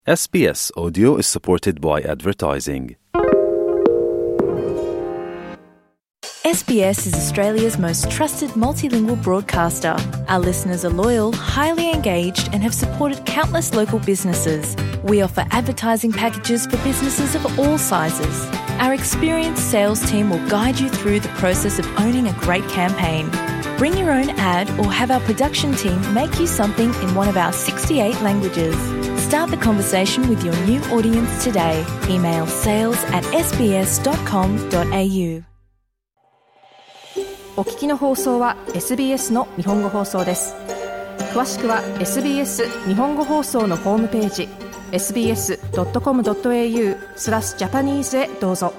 SBS Audio is supported by advertising. SBS is Australia's most trusted multilingual broadcaster. Our listeners are loyal, highly engaged, and have supported countless local businesses. We offer advertising packages for businesses of all sizes. Our experienced sales team will guide you through the process of owning a great campaign. Bring your own ad or have our production team make you something in one of our 68 languages. Start the conversation with your new audience today. Email sales@sbs.com.au。 お聞きの放送は SBS の日本語放送です。詳しくは SBS 日本語放送のホームページ sbs.com.au/Japanese へどうぞ。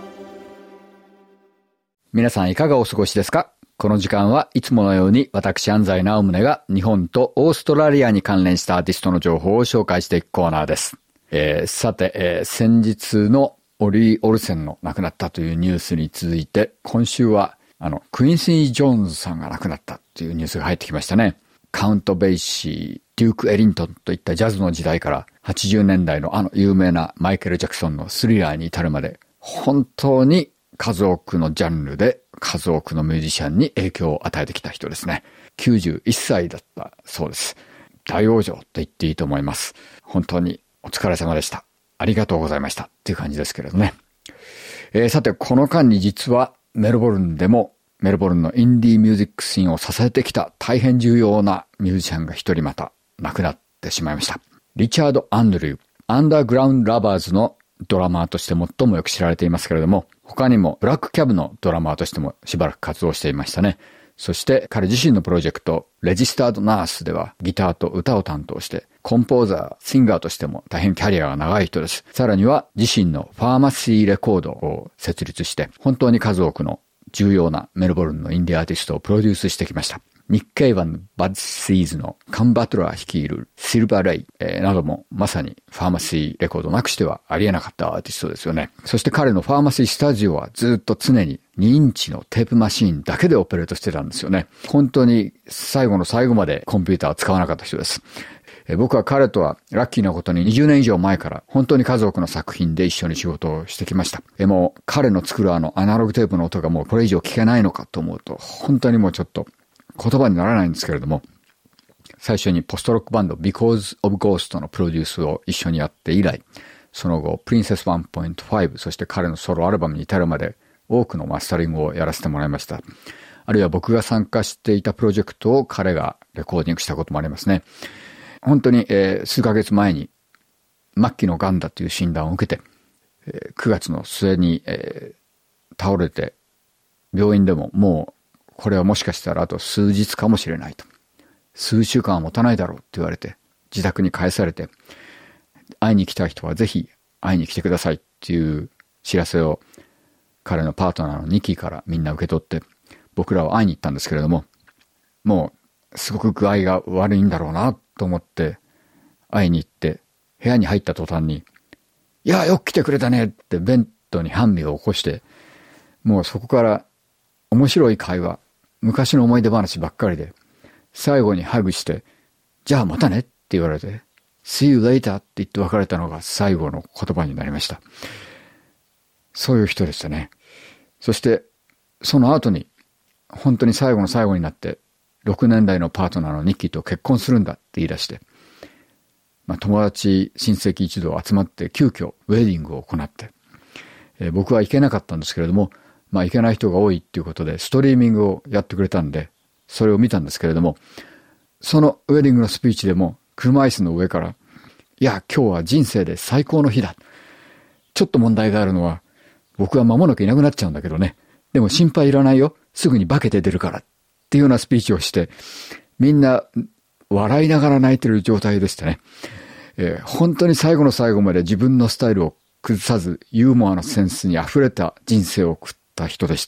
皆さんいかがお過ごしですか？この時間はいつものように私安西直宗が日本とオーストラリアに関連したアーティストの情報を紹介していくコーナーです。さて、先日のオリー・オルセンの亡くなったというニュースに続いて、今週はクインシー・ジョーンズさんが亡くなったというニュースが入ってきましたね。カウント・ベイシー、デューク・エリントンといったジャズの時代から80年代の有名なマイケル・ジャクソンのスリラーに至るまで、本当に数多くのジャンルで数多くのミュージシャンに影響を与えてきた人ですね。91歳だったそうです。大往生と言っていいと思います。本当にお疲れ様でした。ありがとうございましたっていう感じですけれどね。さて、この間に実はメルボルンのインディーミュージックシーンを支えてきた大変重要なミュージシャンが一人また亡くなってしまいました。リチャード・アンドリュー、アンダーグラウンド・ラバーズのドラマーとして最もよく知られていますけれども、他にもブラックキャブのドラマーとしてもしばらく活動していましたね。そして彼自身のプロジェクトレジスタードナースではギターと歌を担当して、コンポーザー、シンガーとしても大変キャリアが長い人です。さらには自身のファーマシーレコードを設立して、本当に数多くの重要なメルボルンのインディアアーティストをプロデュースしてきました。ニック・ケイバン、バッド・シーズのカン・バトラー率いるシルバー・レイ、などもまさにファーマシーレコードなくしてはありえなかったアーティストですよね。そして彼のファーマシースタジオはずっと常に2インチのテープマシーンだけでオペレートしてたんですよね。本当に最後の最後までコンピューターを使わなかった人です。僕は彼とはラッキーなことに20年以上前から本当に数多くの作品で一緒に仕事をしてきました。もう彼の作るアナログテープの音がもうこれ以上聞けないのかと思うと本当にもうちょっと言葉にならないんですけれども、最初にポストロックバンド Because of Ghost のプロデュースを一緒にやって以来、その後 Princess 1.5、そして彼のソロアルバムに至るまで多くのマスタリングをやらせてもらいました。あるいは僕が参加していたプロジェクトを彼がレコーディングしたこともありますね。本当に、数ヶ月前に末期の癌だという診断を受けて、9月の末に、倒れて、病院でももうこれはもしかしたらあと数日かもしれないと、数週間は持たないだろうって言われて自宅に帰されて、会いに来た人はぜひ会いに来てくださいっていう知らせを彼のパートナーのニキからみんな受け取って、僕らは会いに行ったんですけれども、もうすごく具合が悪いんだろうなと思って会いに行って、部屋に入った途端に、いやよく来てくれたねってベッドに半身を起こして、もうそこから面白い会話、昔の思い出話ばっかりで、最後にハグして、じゃあまたねって言われて、See you later って言って別れたのが最後の言葉になりました。そういう人でしたね。そしてその後に本当に最後の最後になって、6年来のパートナーのニッキーと結婚するんだって言い出して、友達親戚一同集まって急遽ウェディングを行って、僕は行けなかったんですけれども、行けない人が多いっていうことでストリーミングをやってくれたんで、それを見たんですけれども、そのウェディングのスピーチでも車椅子の上から、いや今日は人生で最高の日だ、ちょっと問題があるのは僕は間もなくいなくなっちゃうんだけどね、でも心配いらないよ、すぐに化けて出るからっていうようなスピーチをして、みんな笑いながら泣いてる状態でしたね。本当に最後の最後まで自分のスタイルを崩さず、ユーモアのセンスに溢れた人生を送った人でした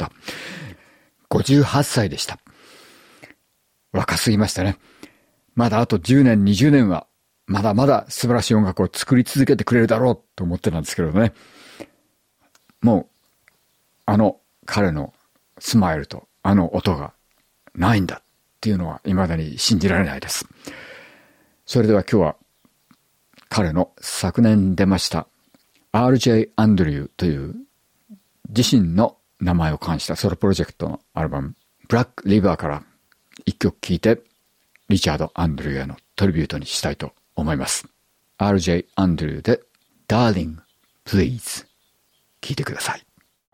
。58歳でした。若すぎましたね。まだあと10年20年はまだまだ素晴らしい音楽を作り続けてくれるだろうと思ってたんですけどね。もう彼のスマイルと音がないんだっていうのは未だに信じられないです。それでは今日は彼の昨年出ました RJ アンドリューという自身の名前を冠したソロプロジェクトのアルバムブラックリバーから一曲聴いてリチャード・アンドリューへのトリビュートにしたいと思います。 RJ アンドリューで Darling Please 聴いてください。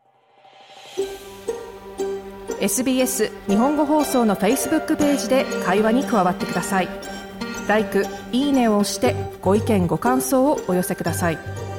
SBS 日本語放送の Facebook ページで会話に加わってください。LIKE、いいねを押してご意見ご感想をお寄せください。